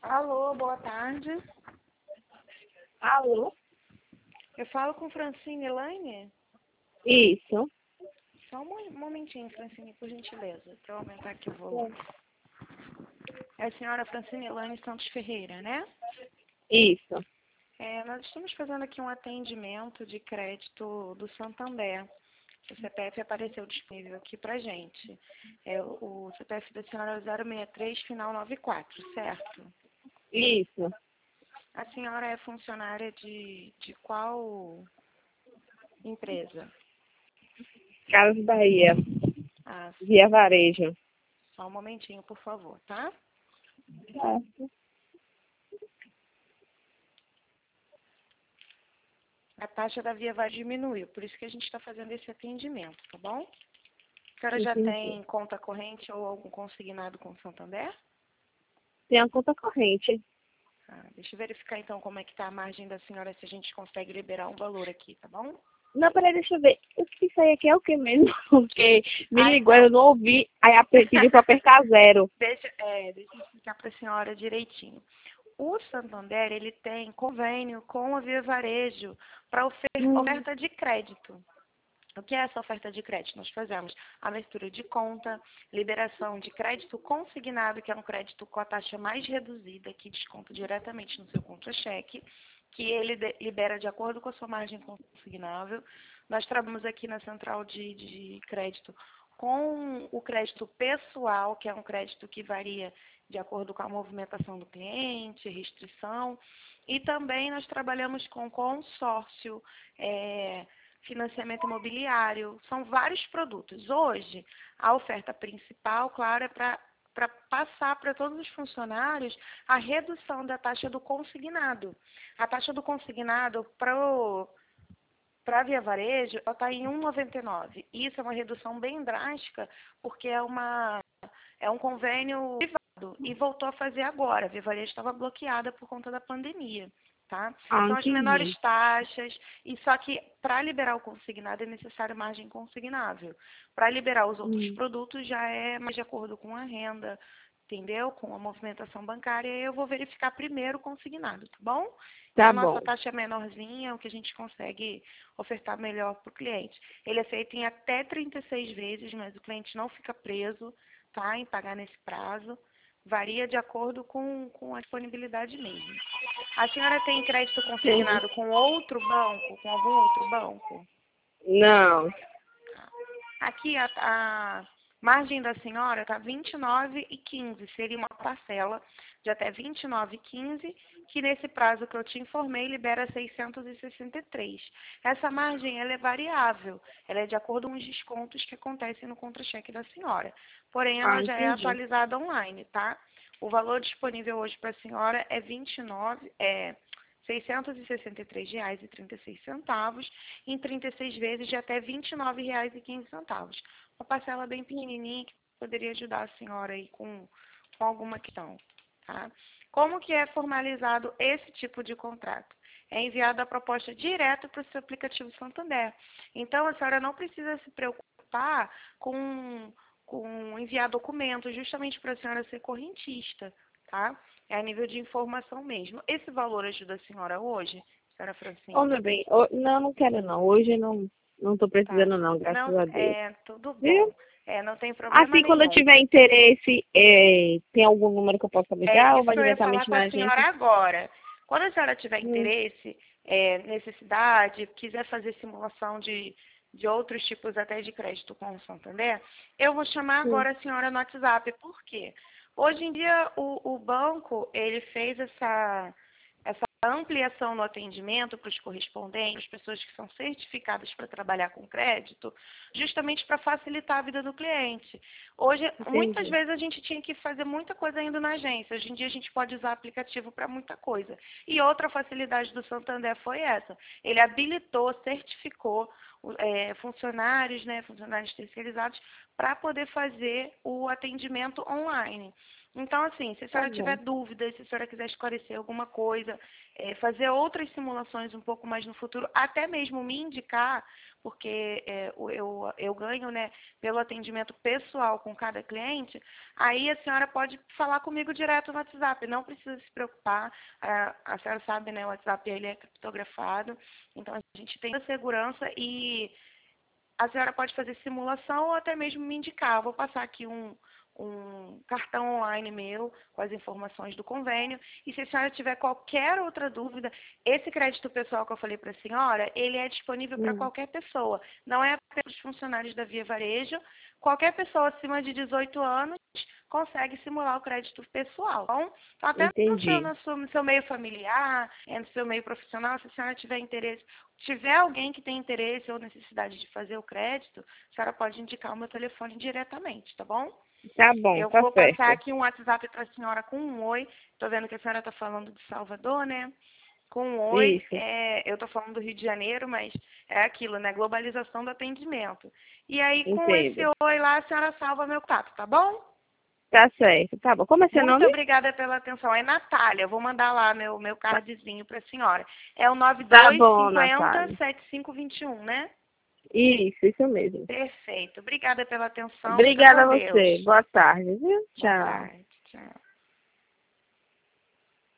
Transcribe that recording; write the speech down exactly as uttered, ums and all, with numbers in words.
Alô, boa tarde. Alô? Eu falo com Francine Elaine? Isso. Só um mo- momentinho, Francine, por gentileza, para eu aumentar aqui o volume. É a senhora Francine Elaine Santos Ferreira, né? Isso. É, nós estamos fazendo aqui um atendimento de crédito do Santander. O C P F apareceu disponível aqui pra gente. É, o o C P F da senhora é o zero seis três, final noventa e quatro, certo? Isso. A senhora é funcionária de, de qual empresa? Casas Bahia. Ah, Via Varejo. só um momentinho, por favor, tá? Certo. A taxa da Via vai diminuir, por isso que a gente está fazendo esse atendimento, tá bom? A senhora já Entendi. tem conta corrente ou algum consignado com o Santander? Tem a conta corrente. Ah, deixa eu verificar então como é que está a margem da senhora, se a gente consegue liberar um valor aqui, tá bom? Não, peraí, deixa eu ver. Eu que isso aí aqui é o que mesmo? Porque me Ah, ligou, então. eu não ouvi, aí a pediu pra apertar zero. Deixa, é, deixa eu explicar para a senhora direitinho. O Santander, ele tem convênio com a Via Varejo para Hum. oferta de crédito. O que é essa oferta de crédito? Nós fazemos abertura de conta, liberação de crédito consignado, que é um crédito com a taxa mais reduzida, que desconta diretamente no seu contra-cheque, que ele de- libera de acordo com a sua margem consignável. Nós trabalhamos aqui na central de, de crédito com o crédito pessoal, que é um crédito que varia de acordo com a movimentação do cliente, restrição. E também nós trabalhamos com consórcio, é, financiamento imobiliário, são vários produtos. Hoje, a oferta principal, claro, é para para passar para todos os funcionários a redução da taxa do consignado. A taxa do consignado para para a Via Varejo, ela está em um vírgula noventa e nove. Isso é uma redução bem drástica, porque é, uma, é um convênio privado e voltou a fazer agora. A Via Varejo estava bloqueada por conta da pandemia. Tá? Ah, São as menores entendi. taxas, e só que para liberar o consignado é necessário margem consignável. Para liberar os outros Hum. produtos já é mais de acordo com a renda, entendeu? Com a movimentação bancária, eu vou verificar primeiro o consignado, tá bom? Que Tá a nossa bom. taxa é menorzinha, o que a gente consegue ofertar melhor para o cliente. Ele é feito em até trinta e seis vezes, mas o cliente não fica preso, tá, em pagar nesse prazo. Varia de acordo com, com a disponibilidade mesmo. A senhora tem crédito Entendi. consignado com outro banco, com algum outro banco? Não. Aqui a, a margem da senhora está vinte e nove e quinze, seria uma parcela de até vinte e nove e quinze, que nesse prazo que eu te informei libera seiscentos e sessenta e três. Essa margem ela é variável, ela é de acordo com os descontos que acontecem no contra-cheque da senhora. Porém, Ah, ela já é entendi. atualizada online, tá? O valor disponível hoje para a senhora é vinte e nove, é seiscentos e sessenta e três reais e trinta e seis centavos, em trinta e seis vezes de até vinte e nove reais e quinze centavos. Uma parcela bem pequenininha que poderia ajudar a senhora aí com, com alguma questão, tá? Como que é formalizado esse tipo de contrato? É enviada a proposta direto para o seu aplicativo Santander. Então, a senhora não precisa se preocupar com, com enviar documentos, justamente para a senhora ser correntista, tá? É a nível de informação mesmo. Esse valor ajuda a senhora hoje, senhora Ô, Francine? meu bem, ô, não, não quero não. Hoje não, não tô Tá. precisando não, graças Não, a Deus. é, tudo Viu? bom. É, não tem problema Assim, quando eu nenhum. tiver interesse, é, tem algum número que eu possa É ligar ou isso vai que eu ia falar diretamente com a na agência? senhora agora. Quando a senhora tiver Hum, interesse, é, necessidade, quiser fazer simulação de, de outros tipos até de crédito com o Santander, eu vou chamar sim. agora a senhora no WhatsApp. Por quê? Hoje em dia, o, o banco, ele fez essa, essa ampliação no atendimento para os correspondentes, pessoas que são certificadas para trabalhar com crédito, justamente para facilitar a vida do cliente. Hoje, muitas Entendi. vezes a gente tinha que fazer muita coisa indo na agência. Hoje em dia a gente pode usar aplicativo para muita coisa. E outra facilidade do Santander foi essa. Ele habilitou, certificou é, funcionários, né, funcionários terceirizados, para poder fazer o atendimento online. Então, assim, se a Tá senhora bom. tiver dúvidas, se a senhora quiser esclarecer alguma coisa, é, fazer outras simulações um pouco mais no futuro, até mesmo me indicar, porque é, o- eu, eu ganho, né, pelo atendimento pessoal com cada cliente, aí a senhora pode falar comigo direto no WhatsApp, não precisa se preocupar, a, a senhora sabe, né, o WhatsApp ele é criptografado, então a gente tem a segurança e a senhora pode fazer simulação ou até mesmo me indicar. Eu vou passar aqui um, um cartão online meu com as informações do convênio. E se a senhora tiver qualquer outra dúvida, esse crédito pessoal que eu falei para a senhora, ele é disponível para Hum, qualquer pessoa. Não é para os funcionários da Via Varejo. Qualquer pessoa acima de dezoito anos consegue simular o crédito pessoal. Então, então até no seu, entendi. no seu, no seu meio familiar, eh, no seu meio profissional, se a senhora tiver interesse, tiver alguém que tem interesse ou necessidade de fazer o crédito, a senhora pode indicar o meu telefone diretamente, tá bom? Tá bom, Eu tá vou passar certo. aqui um WhatsApp para a senhora com um oi. Estou vendo que a senhora está falando de Salvador, né? Com um oi, Isso, é, eu estou falando do Rio de Janeiro, mas é aquilo, né? Globalização do atendimento. E aí, com esse entendo. oi lá, a senhora salva meu contato, tá bom? Tá certo, tá bom. Como é seu Muito nome? obrigada pela atenção. É Natália. Eu vou mandar lá meu, meu Tá, cardzinho para a senhora. É o nove tá dois bom, cinco zero, Natália. sete cinco dois um, né? Isso, isso mesmo. Perfeito. Obrigada pela atenção. Muita Obrigada com a você. Deus. Boa tarde, viu? Boa Tchau. tarde. Tchau.